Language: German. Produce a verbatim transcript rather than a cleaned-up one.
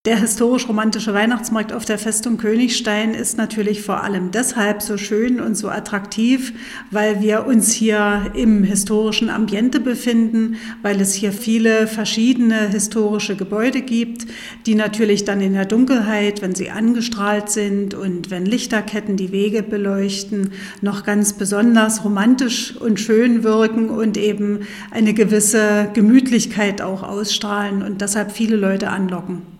Der historisch-romantische Weihnachtsmarkt auf der Festung Königstein ist natürlich vor allem deshalb so schön und so attraktiv, weil wir uns hier im historischen Ambiente befinden, weil es hier viele verschiedene historische Gebäude gibt, die natürlich dann in der Dunkelheit, wenn sie angestrahlt sind und wenn Lichterketten die Wege beleuchten, noch ganz besonders romantisch und schön wirken und eben eine gewisse Gemütlichkeit auch ausstrahlen und deshalb viele Leute anlocken.